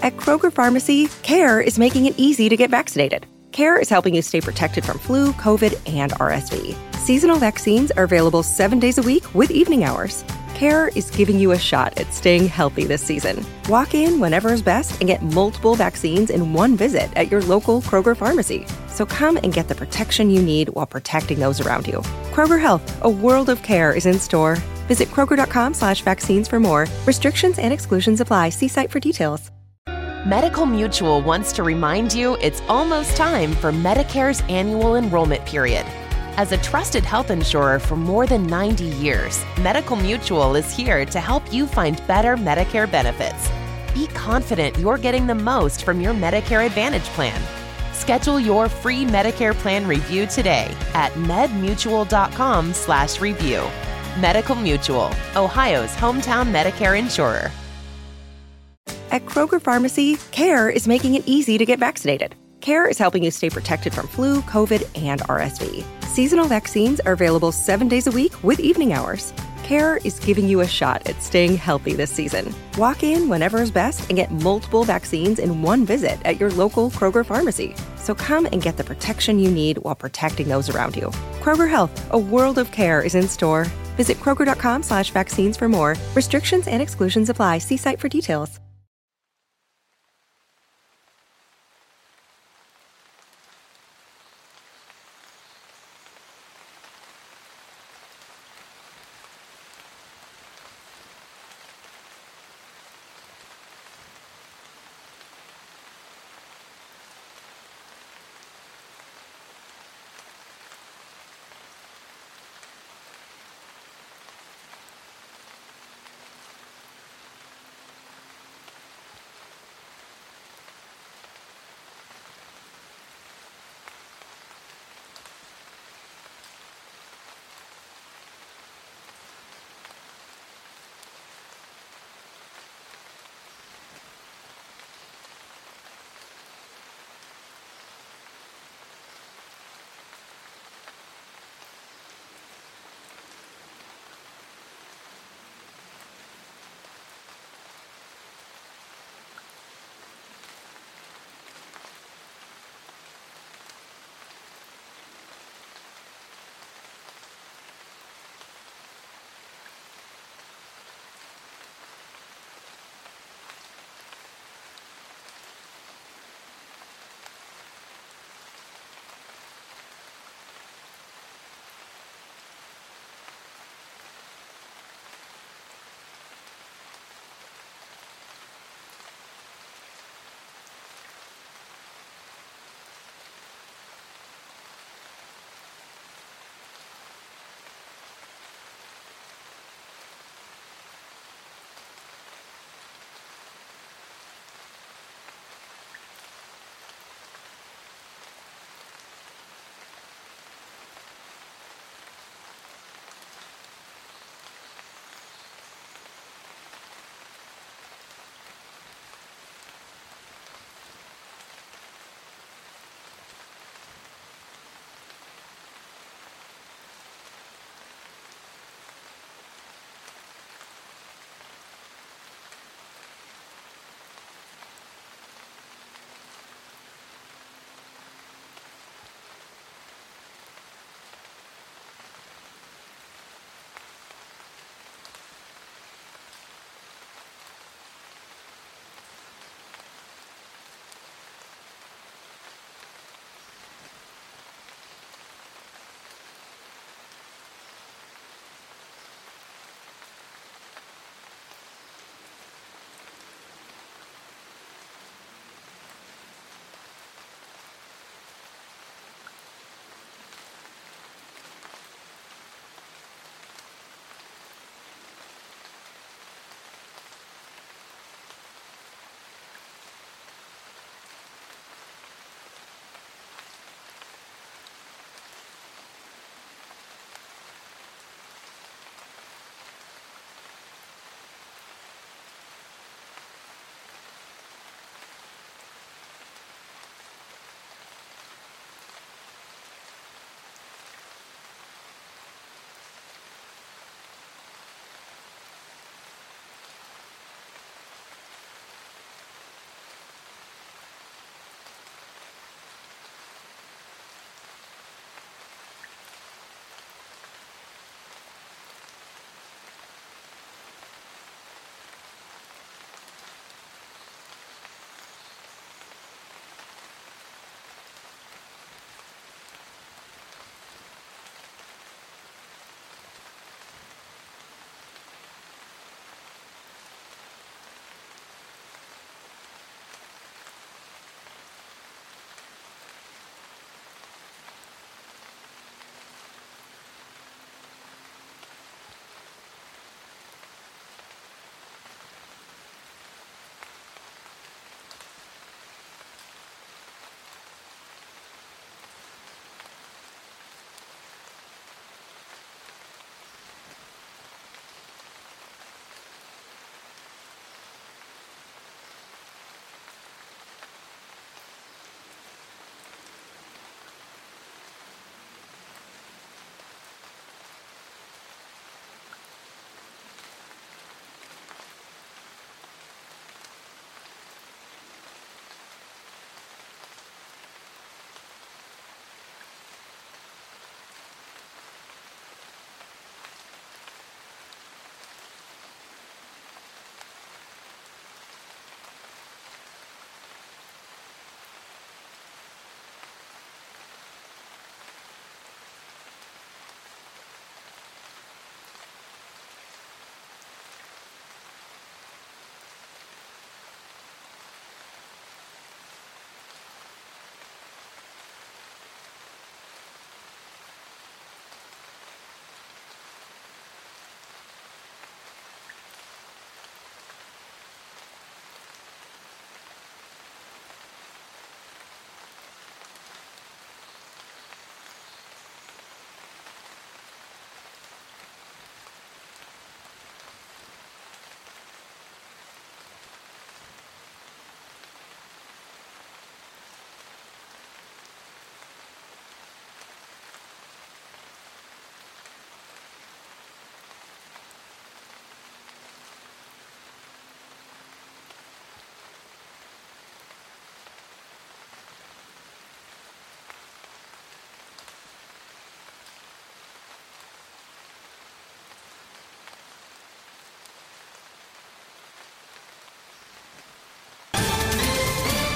At Kroger Pharmacy, CARE is making it easy to get vaccinated. CARE is helping you stay protected from flu, COVID, and RSV. Seasonal vaccines are available 7 days a week with evening hours. CARE is giving you a shot at staying healthy this season. Walk in whenever is best and get multiple vaccines in one visit at your local Kroger Pharmacy. So come and get the protection you need while protecting those around you. Kroger Health, a world of care is in store. Visit Kroger.com/vaccines for more. Restrictions and exclusions apply. See site for details. Medical Mutual wants to remind you it's almost time for Medicare's annual enrollment period. As a trusted health insurer for more than 90 years, Medical Mutual is here to help you find better Medicare benefits. Be confident you're getting the most from your Medicare Advantage plan. Schedule your free Medicare plan review today at medmutual.com/review. Medical Mutual, Ohio's hometown Medicare insurer. At Kroger Pharmacy, CARE is making it easy to get vaccinated. CARE is helping you stay protected from flu, COVID, and RSV. Seasonal vaccines are available 7 days a week with evening hours. CARE is giving you a shot at staying healthy this season. Walk in whenever is best and get multiple vaccines in one visit at your local Kroger Pharmacy. So come and get the protection you need while protecting those around you. Kroger Health, a world of care is in store. Visit Kroger.com/vaccines for more. Restrictions and exclusions apply. See site for details.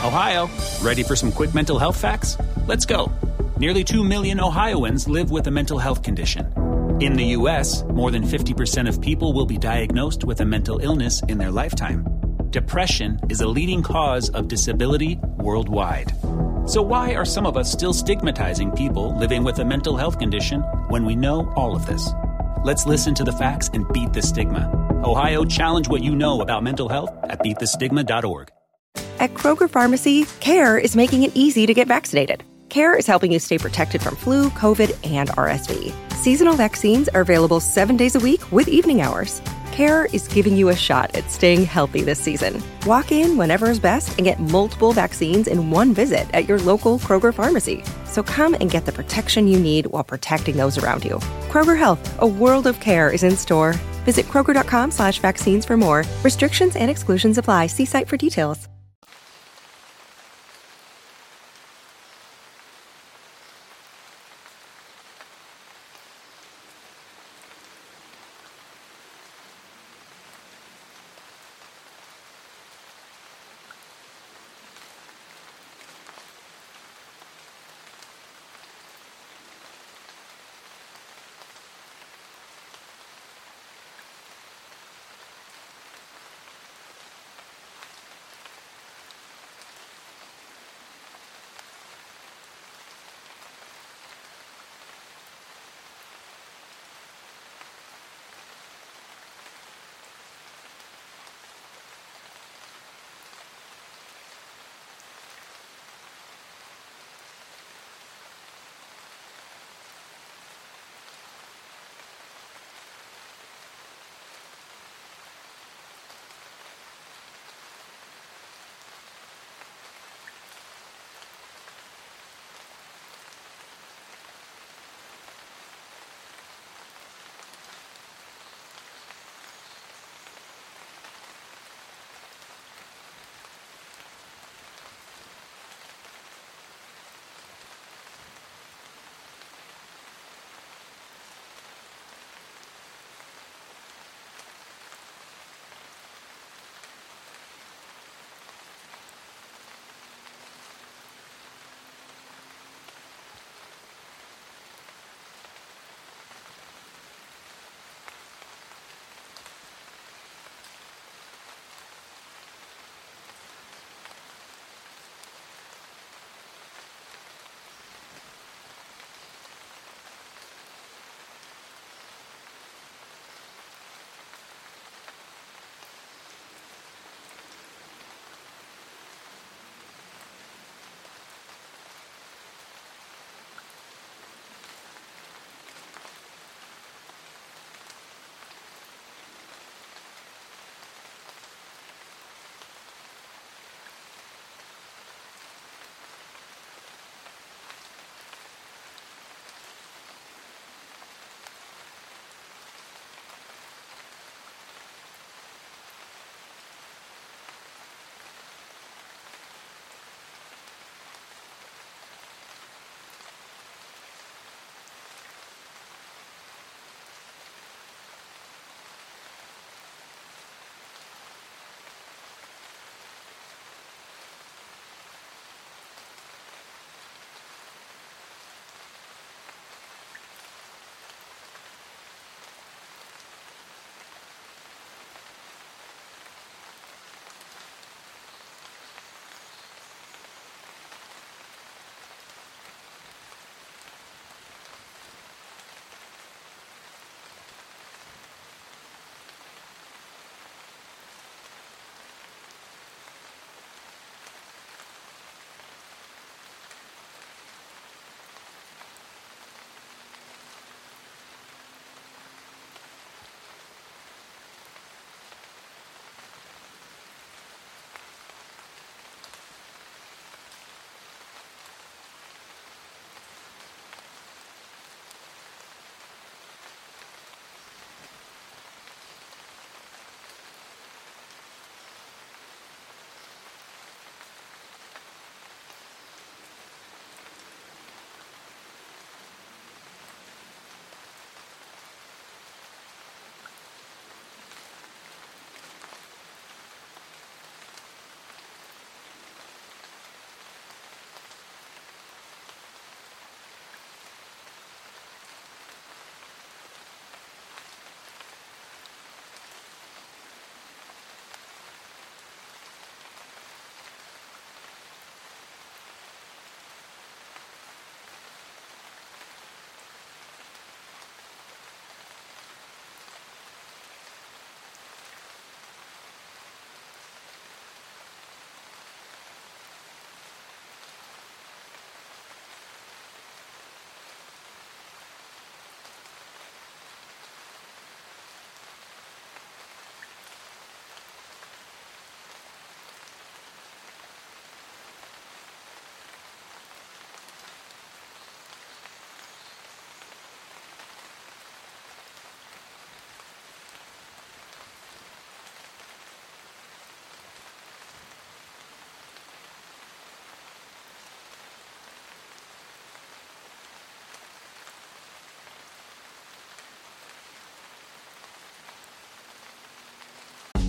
Ohio, ready for some quick mental health facts? Let's go. Nearly 2 million Ohioans live with a mental health condition. In the U.S., more than 50% of people will be diagnosed with a mental illness in their lifetime. Depression is a leading cause of disability worldwide. So why are some of us still stigmatizing people living with a mental health condition when we know all of this? Let's listen to the facts and beat the stigma. Ohio, challenge what you know about mental health at beatthestigma.org. At Kroger Pharmacy, CARE is making it easy to get vaccinated. CARE is helping you stay protected from flu, COVID, and RSV. Seasonal vaccines are available 7 days a week with evening hours. CARE is giving you a shot at staying healthy this season. Walk in whenever is best and get multiple vaccines in one visit at your local Kroger Pharmacy. So come and get the protection you need while protecting those around you. Kroger Health, a world of care is in store. Visit Kroger.com/vaccines for more. Restrictions and exclusions apply. See site for details.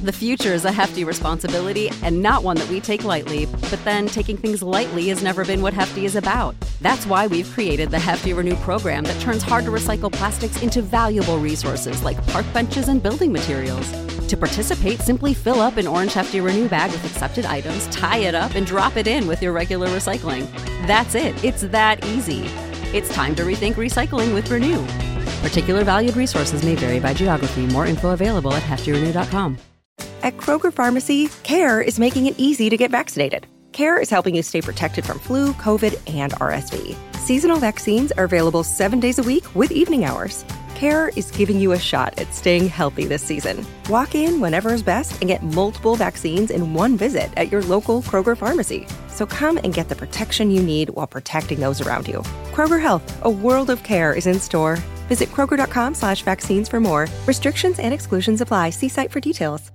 The future is a hefty responsibility and not one that we take lightly, but then taking things lightly has never been what Hefty is about. That's why we've created the Hefty Renew program that turns hard-to-recycle plastics into valuable resources like park benches and building materials. To participate, simply fill up an orange Hefty Renew bag with accepted items, tie it up, and drop it in with your regular recycling. That's it. It's that easy. It's time to rethink recycling with Renew. Particular valued resources may vary by geography. More info available at heftyrenew.com. At Kroger Pharmacy, CARE is making it easy to get vaccinated. CARE is helping you stay protected from flu, COVID, and RSV. Seasonal vaccines are available 7 days a week with evening hours. CARE is giving you a shot at staying healthy this season. Walk in whenever is best and get multiple vaccines in one visit at your local Kroger Pharmacy. So come and get the protection you need while protecting those around you. Kroger Health, a world of care, is in store. Visit Kroger.com/vaccines for more. Restrictions and exclusions apply. See site for details.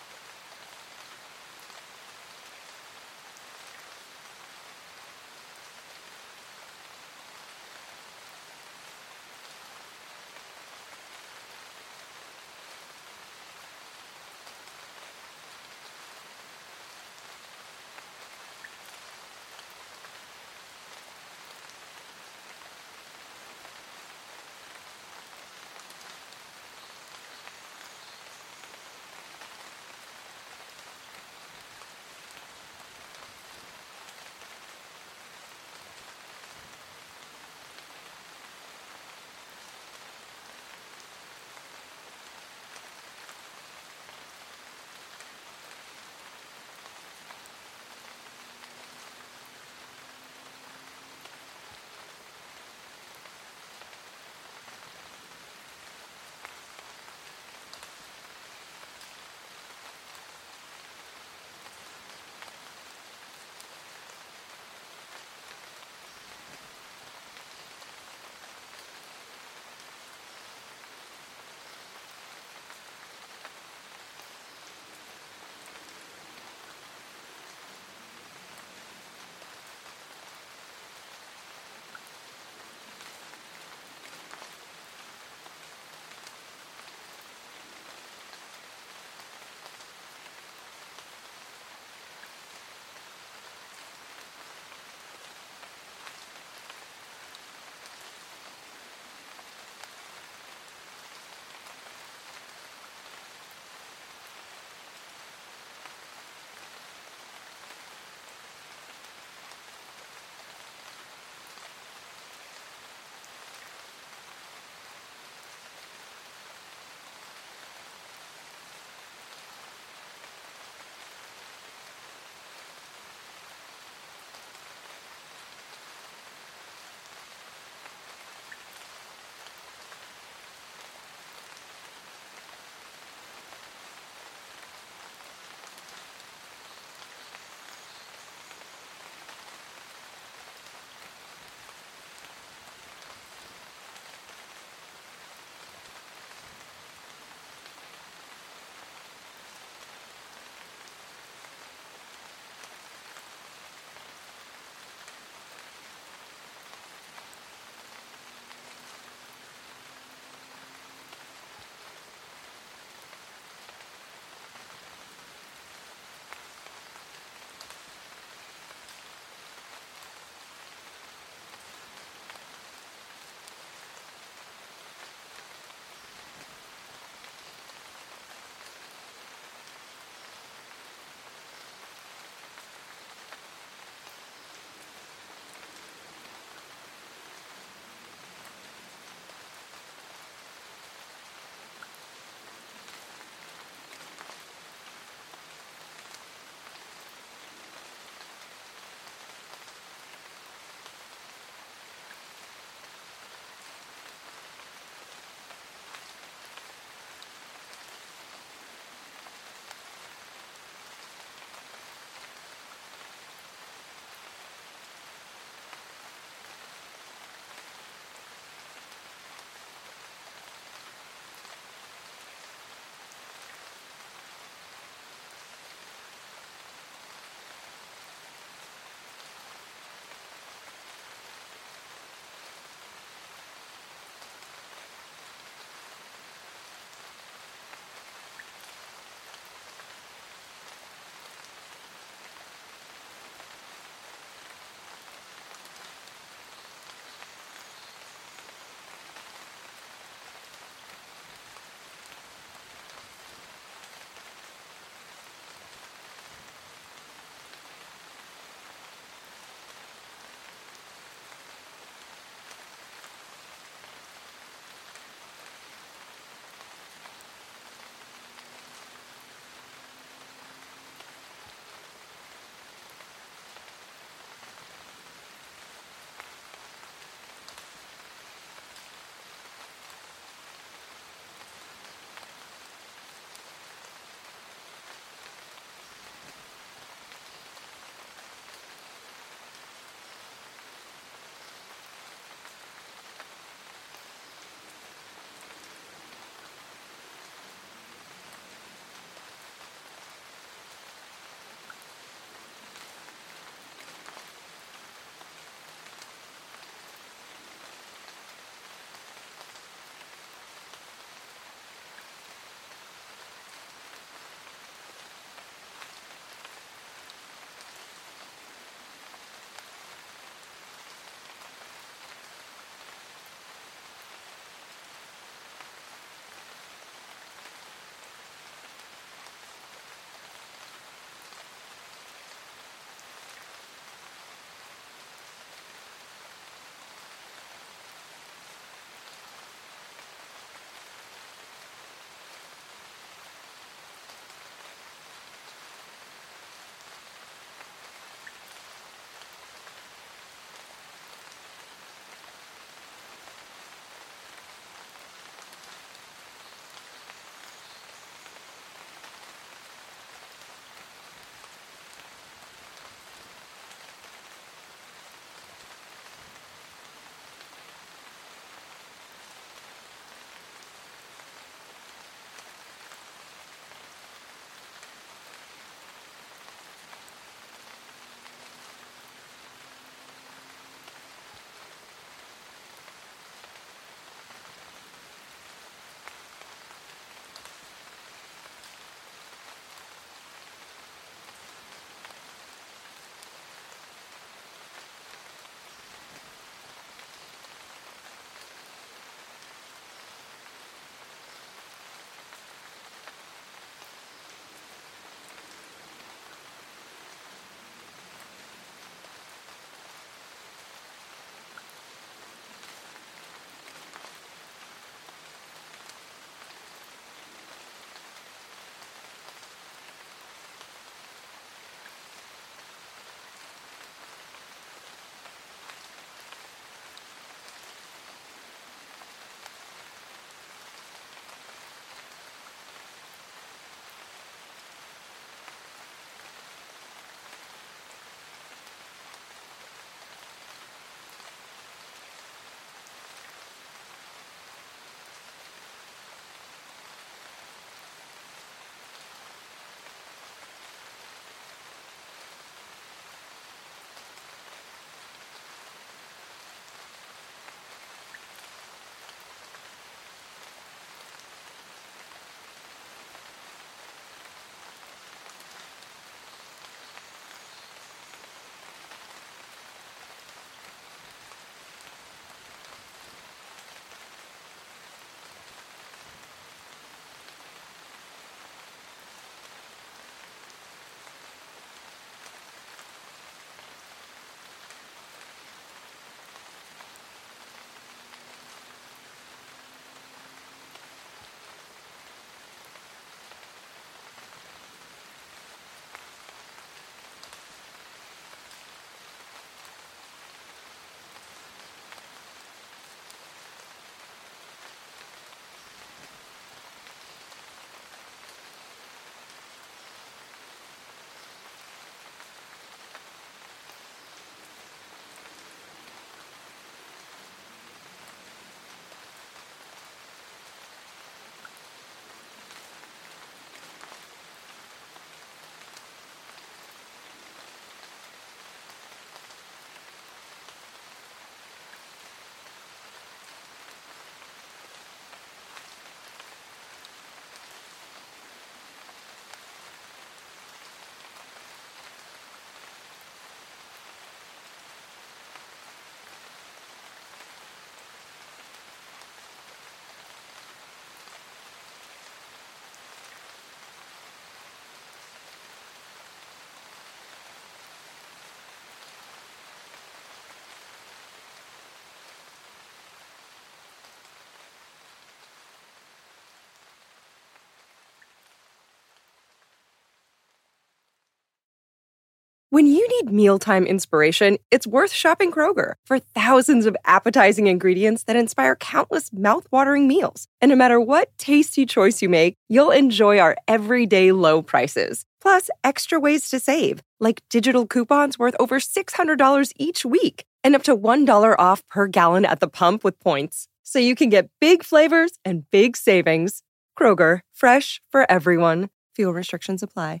When you need mealtime inspiration, it's worth shopping Kroger for thousands of appetizing ingredients that inspire countless mouth-watering meals. And no matter what tasty choice you make, you'll enjoy our everyday low prices. Plus, extra ways to save, like digital coupons worth over $600 each week and up to $1 off per gallon at the pump with points. So you can get big flavors and big savings. Kroger, fresh for everyone. Fuel restrictions apply.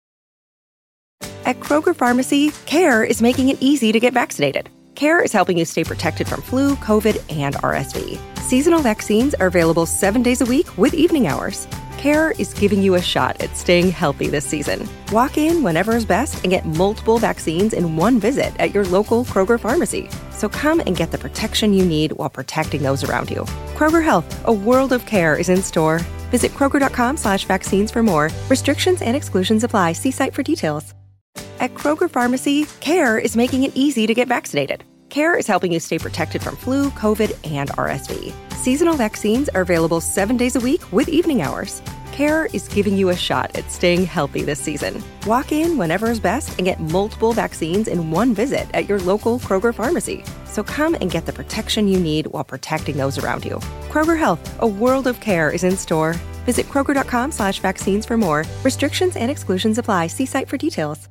At Kroger Pharmacy, CARE is making it easy to get vaccinated. CARE is helping you stay protected from flu, COVID, and RSV. Seasonal vaccines are available 7 days a week with evening hours. CARE is giving you a shot at staying healthy this season. Walk in whenever is best and get multiple vaccines in one visit at your local Kroger Pharmacy. So come and get the protection you need while protecting those around you. Kroger Health, a world of care is in store. Visit Kroger.com/vaccines for more. Restrictions and exclusions apply. See site for details. At Kroger Pharmacy, CARE is making it easy to get vaccinated. CARE is helping you stay protected from flu, COVID, and RSV. Seasonal vaccines are available 7 days a week with evening hours. CARE is giving you a shot at staying healthy this season. Walk in whenever is best and get multiple vaccines in one visit at your local Kroger Pharmacy. So come and get the protection you need while protecting those around you. Kroger Health, a world of care is in store. Visit Kroger.com/vaccines for more. Restrictions and exclusions apply. See site for details.